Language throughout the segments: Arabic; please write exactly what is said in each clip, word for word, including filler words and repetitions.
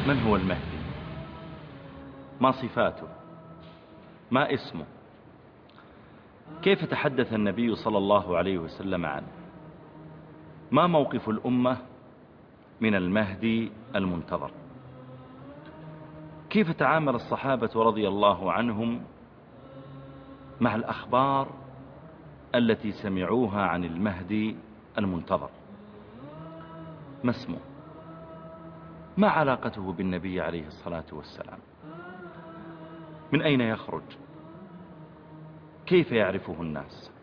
من هو المهدي؟ ما صفاته؟ ما اسمه؟ كيف تحدث النبي صلى الله عليه وسلم عنه؟ ما موقف الأمة من المهدي المنتظر؟ كيف تعامل الصحابة رضي الله عنهم مع الأخبار التي سمعوها عن المهدي المنتظر؟ ما اسمه؟ ما علاقته بالنبي عليه الصلاة والسلام؟ من أين يخرج؟ كيف يعرفه الناس؟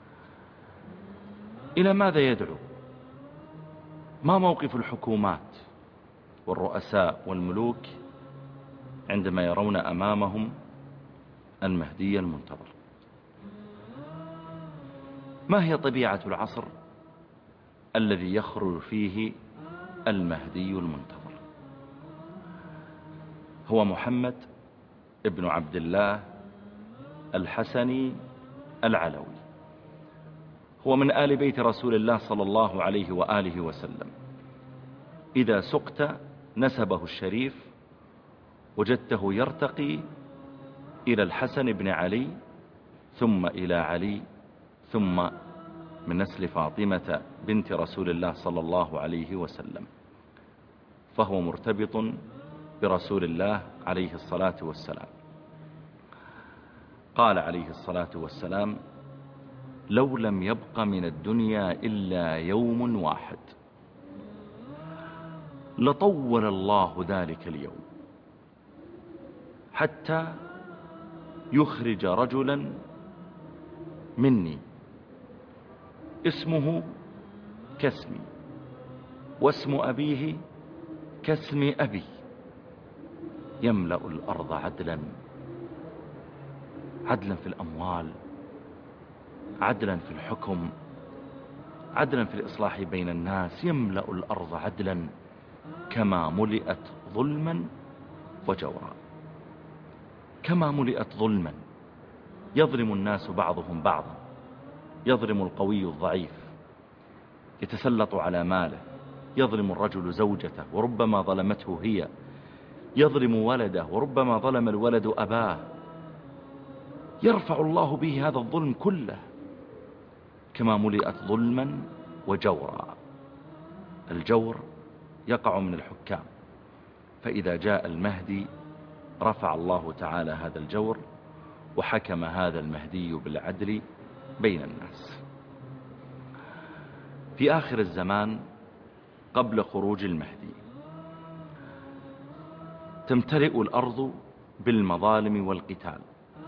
إلى ماذا يدعو؟ ما موقف الحكومات والرؤساء والملوك عندما يرون أمامهم المهدي المنتظر؟ ما هي طبيعة العصر الذي يخرج فيه المهدي المنتظر؟ هو محمد ابن عبد الله الحسني العلوي، هو من آل بيت رسول الله صلى الله عليه وآله وسلم. إذا سقت نسبه الشريف وجدته يرتقي إلى الحسن بن علي، ثم إلى علي، ثم من نسل فاطمة بنت رسول الله صلى الله عليه وسلم، فهو مرتبط برسول الله عليه الصلاة والسلام. قال عليه الصلاة والسلام: لو لم يبق من الدنيا إلا يوم واحد لطول الله ذلك اليوم حتى يخرج رجلا مني اسمه كاسمي واسم أبيه كاسم أبي، يملأ الأرض عدلا، عدلا في الأموال، عدلا في الحكم، عدلا في الإصلاح بين الناس، يملأ الأرض عدلا كما ملئت ظلما وجورا، كما ملئت ظلما، يظلم الناس بعضهم بعضا، يظلم القوي الضعيف، يتسلط على ماله، يظلم الرجل زوجته وربما ظلمته هي، يظلم ولده وربما ظلم الولد أباه، يرفع الله به هذا الظلم كله، كما ملئت ظلما وجورا. الجور يقع من الحكام، فإذا جاء المهدي رفع الله تعالى هذا الجور وحكم هذا المهدي بالعدل بين الناس. في آخر الزمان قبل خروج المهدي تمتلئ الأرض بالمظالم والقتال،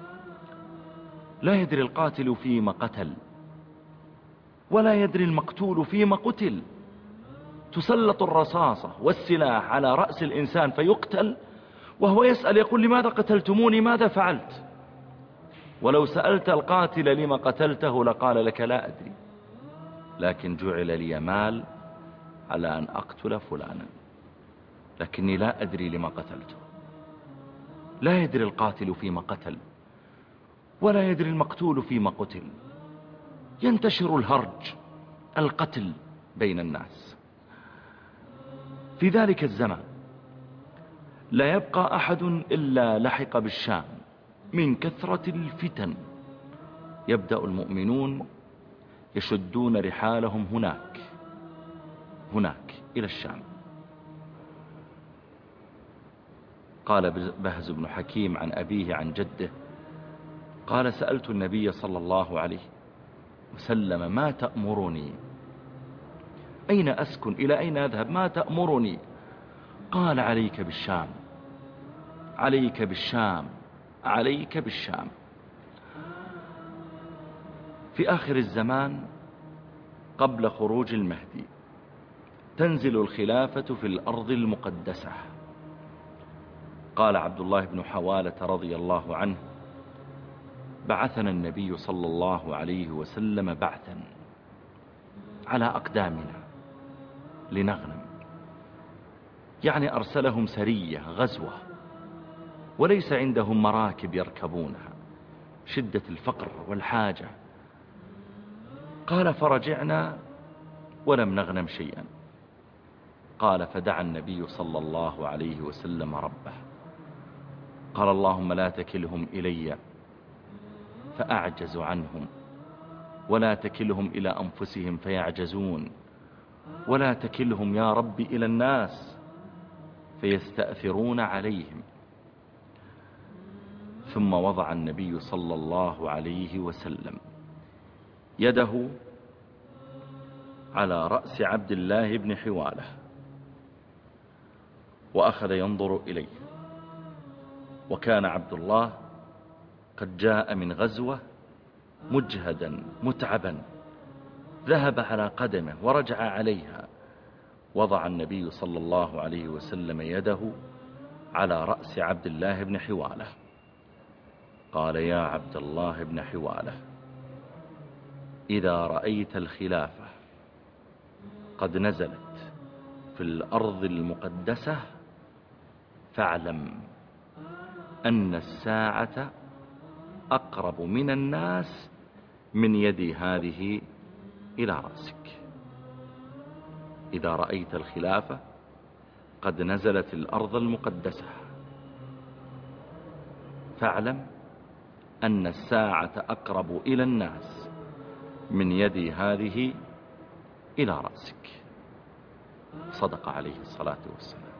لا يدري القاتل فيما قتل ولا يدري المقتول فيما قتل، تسلط الرصاصة والسلاح على رأس الإنسان فيقتل وهو يسأل يقول: لماذا قتلتموني؟ ماذا فعلت؟ ولو سألت القاتل لما قتلته لقال لك: لا أدري، لكن جعل لي مال على أن أقتل فلانا، لكني لا أدري لما قتلته. لا يدري القاتل فيما قتل ولا يدري المقتول فيما قتل، ينتشر الهرج، القتل بين الناس. في ذلك الزمان لا يبقى أحد إلا لحق بالشام من كثرة الفتن، يبدأ المؤمنون يشدون رحالهم هناك هناك إلى الشام. قال بهز بن حكيم عن أبيه عن جده قال: سألت النبي صلى الله عليه وسلم: ما تأمرني؟ أين أسكن؟ إلى أين أذهب؟ ما تأمرني؟ قال: عليك بالشام، عليك بالشام، عليك بالشام. في آخر الزمان قبل خروج المهدي تنزل الخلافة في الأرض المقدسة. قال عبد الله بن حوالة رضي الله عنه: بعثنا النبي صلى الله عليه وسلم بعثا على أقدامنا لنغنم، يعني أرسلهم سرية غزوة وليس عندهم مراكب يركبونها، شدة الفقر والحاجة. قال: فرجعنا ولم نغنم شيئا. قال فدعا النبي صلى الله عليه وسلم ربه، قال اللهم لا تكلهم إلي فأعجز عنهم، ولا تكلهم إلى أنفسهم فيعجزون، ولا تكلهم يا رب إلى الناس فيستأثرون عليهم. ثم وضع النبي صلى الله عليه وسلم يده على رأس عبد الله بن حوالة وأخذ ينظر إليه، وكان عبد الله قد جاء من غزوة مجهدا متعبا، ذهب على قدمه ورجع عليها. وضع النبي صلى الله عليه وسلم يده على رأس عبد الله بن حوالة، قال يا عبد الله بن حوالة، إذا رأيت الخلافة قد نزلت في الأرض المقدسة فاعلم أن الساعة أقرب من الناس من يدي هذه إلى رأسك. إذا رأيت الخلافة قد نزلت الأرض المقدسة فاعلم أن الساعة أقرب إلى الناس من يدي هذه إلى رأسك. صدق عليه الصلاة والسلام.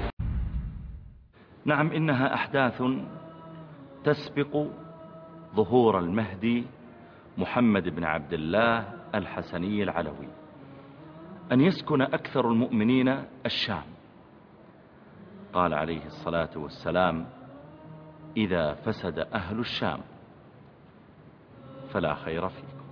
نعم، إنها أحداث تسبق ظهور المهدي محمد بن عبد الله الحسني العلوي، أن يسكن أكثر المؤمنين الشام. قال عليه الصلاة والسلام إذا فسد أهل الشام فلا خير فيكم.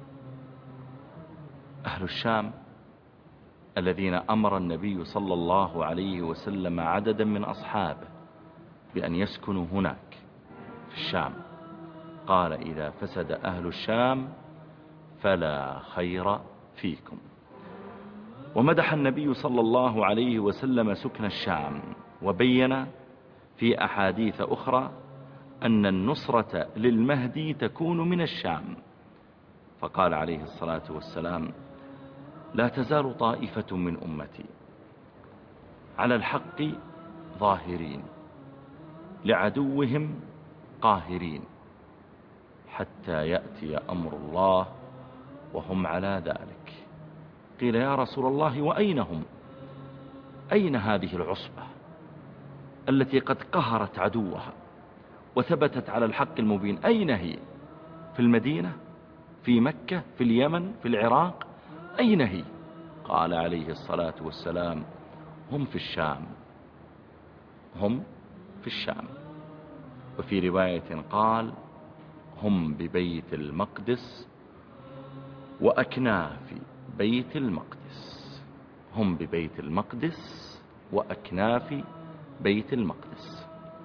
أهل الشام الذين أمر النبي صلى الله عليه وسلم عددا من أصحابه بأن يسكنوا هناك في الشام، قال إذا فسد أهل الشام فلا خير فيكم. ومدح النبي صلى الله عليه وسلم سكن الشام، وبين في أحاديث أخرى أن النصرة للمهدي تكون من الشام، فقال عليه الصلاة والسلام لا تزال طائفة من أمتي على الحق ظاهرين لعدوهم قاهرين حتى يأتي أمر الله وهم على ذلك. قيل يا رسول الله وأين هم؟ أين هذه العصبة التي قد قهرت عدوها وثبتت على الحق المبين؟ أين هي؟ في المدينة؟ في مكة؟ في اليمن؟ في العراق؟ أين هي؟ قال عليه الصلاة والسلام هم في الشام، هم في الشام. وفي رواية قال هم ببيت المقدس وأكناف بيت المقدس، هم ببيت المقدس وأكناف بيت المقدس.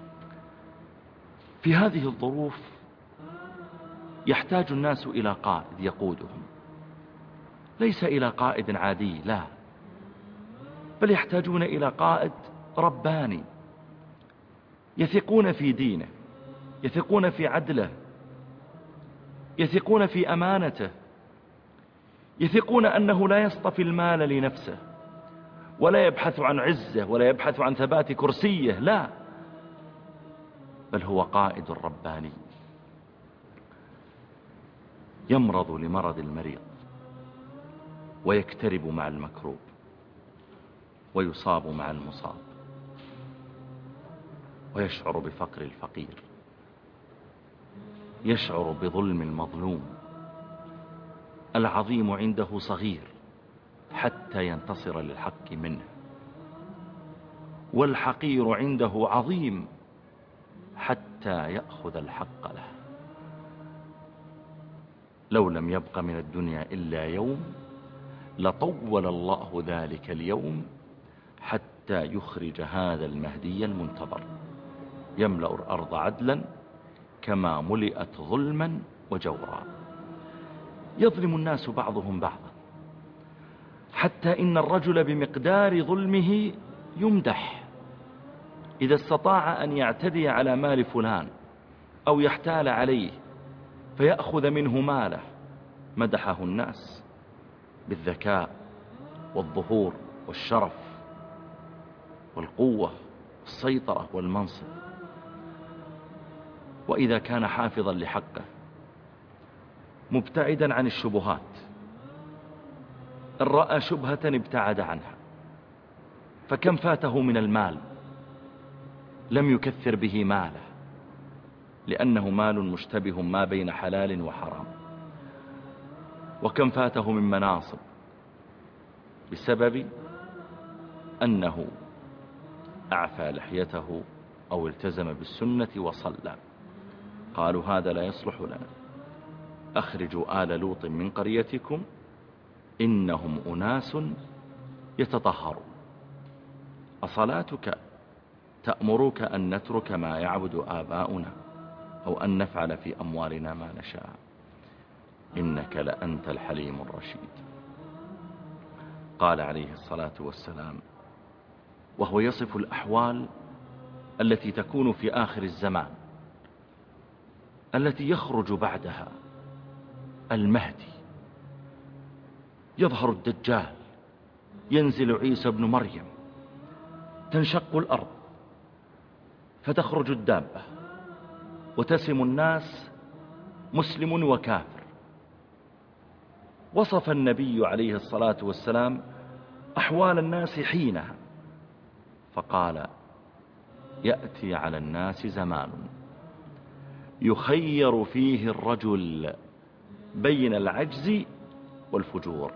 في هذه الظروف يحتاج الناس إلى قائد يقودهم، ليس إلى قائد عادي، لا، بل يحتاجون إلى قائد رباني، يثقون في دينه، يثقون في عدله، يثقون في أمانته، يثقون أنه لا يصطفي المال لنفسه، ولا يبحث عن عزه، ولا يبحث عن ثبات كرسيه، لا، بل هو قائد رباني يمرض لمرض المريض، ويكترب مع المكروب، ويصاب مع المصاب، ويشعر بفقر الفقير، يشعر بظلم المظلوم. العظيم عنده صغير حتى ينتصر للحق منه، والحقير عنده عظيم حتى يأخذ الحق له. لو لم يبق من الدنيا إلا يوم لطول الله ذلك اليوم حتى يخرج هذا المهدي المنتظر، يملأ الأرض عدلا كما ملئت ظلما وجورا. يظلم الناس بعضهم بعضا، حتى إن الرجل بمقدار ظلمه يمدح. إذا استطاع أن يعتدي على مال فلان أو يحتال عليه فيأخذ منه ماله مدحه الناس بالذكاء والظهور والشرف والقوة والسيطرة والمنصب. وإذا كان حافظا لحقه مبتعدا عن الشبهات، إن رأى شبهة ابتعد عنها. فكم فاته من المال لم يكثر به ماله، لأنه مال مشتبه ما بين حلال وحرام. وكم فاته من مناصب بسبب أنه أعفى لحيته أو التزم بالسنة وصلى. قالوا هذا لا يصلح لنا، أخرجوا آل لوط من قريتكم إنهم أناس يتطهرون. أصلاتك تأمرك أن نترك ما يعبد آباؤنا أو أن نفعل في أموالنا ما نشاء؟ إنك لأنت الحليم الرشيد. قال عليه الصلاة والسلام وهو يصف الأحوال التي تكون في آخر الزمان التي يخرج بعدها المهدي، يظهر الدجال، ينزل عيسى بن مريم، تنشق الأرض فتخرج الدابة وتسم الناس مسلم وكافر. وصف النبي عليه الصلاة والسلام أحوال الناس حينها فقال يأتي على الناس زمان يخير فيه الرجل بين العجز والفجور،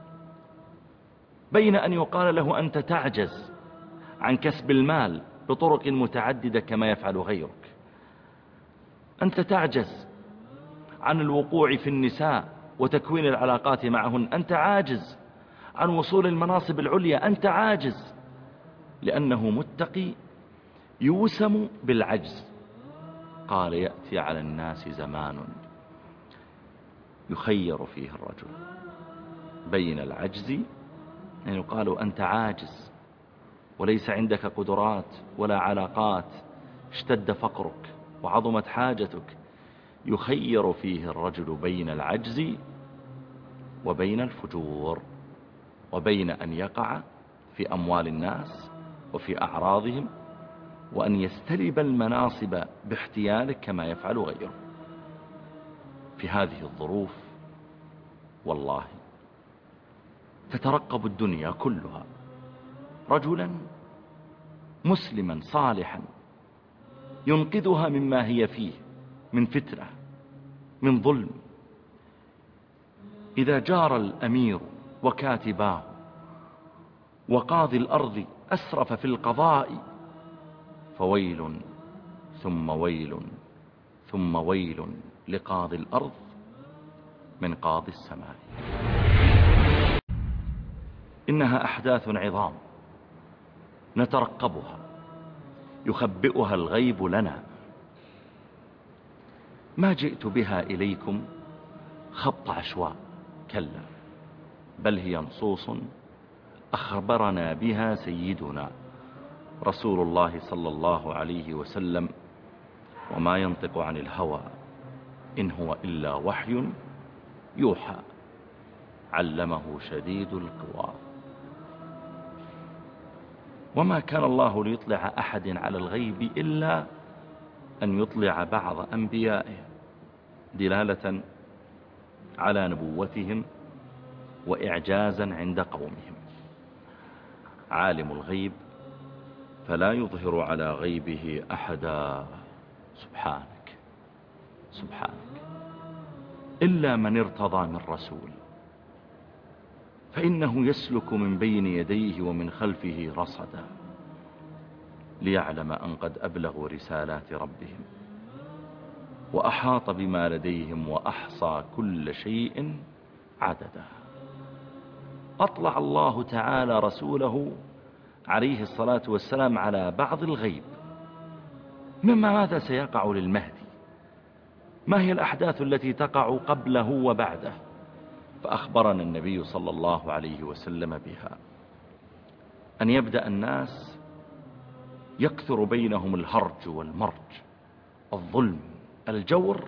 بين أن يقال له أنت تعجز عن كسب المال بطرق متعددة كما يفعل غيرك، أنت تعجز عن الوقوع في النساء وتكوين العلاقات معهن، أنت عاجز عن وصول المناصب العليا، أنت عاجز، لأنه متقي يوسم بالعجز. قال يأتي على الناس زمان يخير فيه الرجل بين العجز، يعني يقال أنت عاجز وليس عندك قدرات ولا علاقات، اشتد فقرك وعظمت حاجتك، يخير فيه الرجل بين العجز وبين الفجور، وبين أن يقع في أموال الناس وفي أعراضهم وأن يستلب المناصب باحتيالك كما يفعل غيره. في هذه الظروف والله تترقب الدنيا كلها رجلا مسلما صالحا ينقذها مما هي فيه من فتنة، من ظلم. إذا جار الأمير وكاتباه وقاضي الأرض أسرف في القضاء فويل ثم ويل ثم ويل لقاضي الأرض من قاضي السماء. إنها أحداث عظام نترقبها يخبئها الغيب لنا، ما جئت بها إليكم خبط عشواء، كلا، بل هي نصوص أخبرنا بها سيدنا رسول الله صلى الله عليه وسلم، وما ينطق عن الهوى إن هو إلا وحي يوحى، علمه شديد القوى. وما كان الله ليطلع أحد على الغيب إلا أن يطلع بعض أنبيائه دلالة على نبوتهم وإعجازا عند قومهم. عالم الغيب فلا يظهر على غيبه أحدا، سبحانك سبحانك، إلا من ارتضى من رسول، فإنه يسلك من بين يديه ومن خلفه رصدا ليعلم أن قد أبلغوا رسالات ربهم وأحاط بما لديهم وأحصى كل شيء عددا. أطلع الله تعالى رسوله عليه الصلاة والسلام على بعض الغيب مما ماذا سيقع للمهدي، ما هي الأحداث التي تقع قبله وبعده، فأخبرنا النبي صلى الله عليه وسلم بها. أن يبدأ الناس يكثر بينهم الهرج والمرج، الظلم، الجور،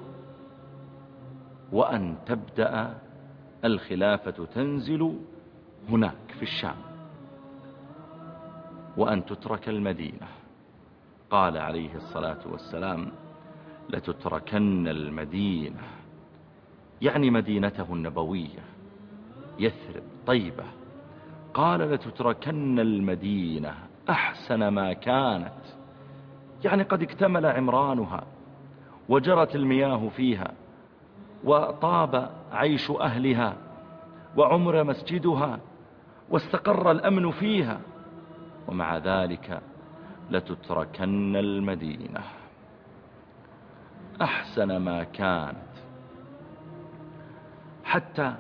وأن تبدأ الخلافة تنزل هناك في الشام. وأن تترك المدينة. قال عليه الصلاة والسلام: لتتركن المدينة، يعني مدينته النبوية يثرب طيبة. قال: لتتركن المدينة أحسن ما كانت، يعني قد اكتمل عمرانها وجرت المياه فيها وطاب عيش أهلها وعمر مسجدها واستقر الأمن فيها، ومع ذلك لتتركن المدينة أحسن ما كانت، حتى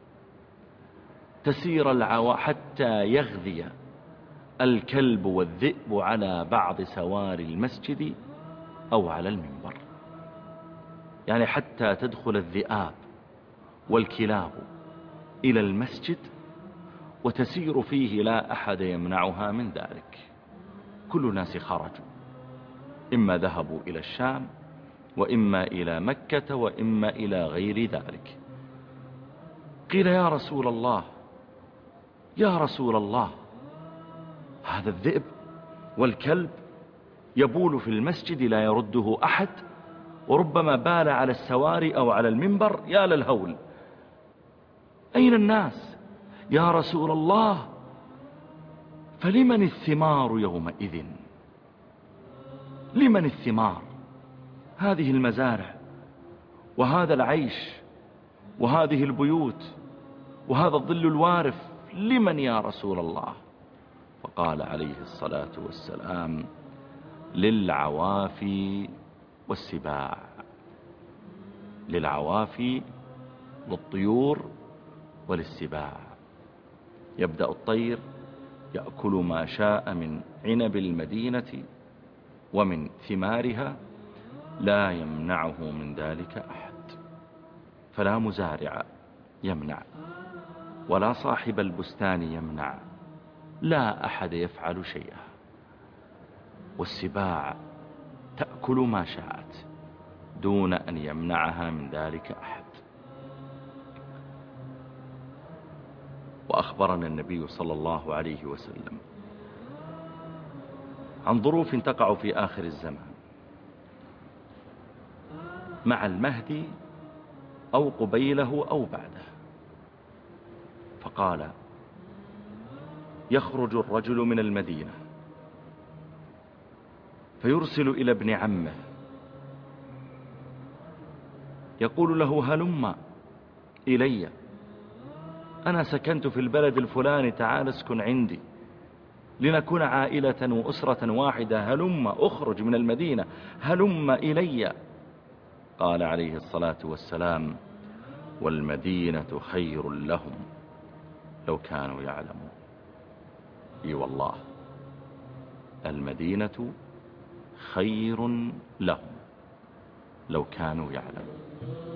تسير العوا حتى يغذي الكلب والذئب على بعض سوار المسجد أو على المنبر، يعني حتى تدخل الذئاب والكلاب إلى المسجد وتسير فيه لا أحد يمنعها من ذلك. كل الناس خرجوا، إما ذهبوا إلى الشام وإما إلى مكة وإما إلى غير ذلك. قيل: يا رسول الله يا رسول الله، هذا الذئب والكلب يبول في المسجد لا يرده أحد، وربما بال على السواري أو على المنبر، يا للهول، أين الناس يا رسول الله؟ فلمن الثمار يومئذ؟ لمن الثمار؟ هذه المزارع وهذا العيش وهذه البيوت وهذا الظل الوارف، لمن يا رسول الله؟ فقال عليه الصلاة والسلام: للعوافي والسباع. للعوافي، للطيور وللسباع. يبدأ الطير يأكل ما شاء من عنب المدينة ومن ثمارها، لا يمنعه من ذلك أحد، فلا مزارع يمنع ولا صاحب البستان يمنع، لا أحد يفعل شيئا. والسباع تأكل ما شاءت دون أن يمنعها من ذلك أحد. وأخبرنا النبي صلى الله عليه وسلم عن ظروف تقع في آخر الزمان مع المهدي أو قبيله أو بعده، فقال: يخرج الرجل من المدينة فيرسل إلى ابن عمه يقول له: هلم إلي، أنا سكنت في البلد الفلاني، تعال اسكن عندي لنكون عائلة وأسرة واحدة، هلم أخرج من المدينة، هلم إلي. قال عليه الصلاة والسلام: والمدينة خير لهم لو كانوا يعلمون. اي والله، المدينة خير لهم لو كانوا يعلمون.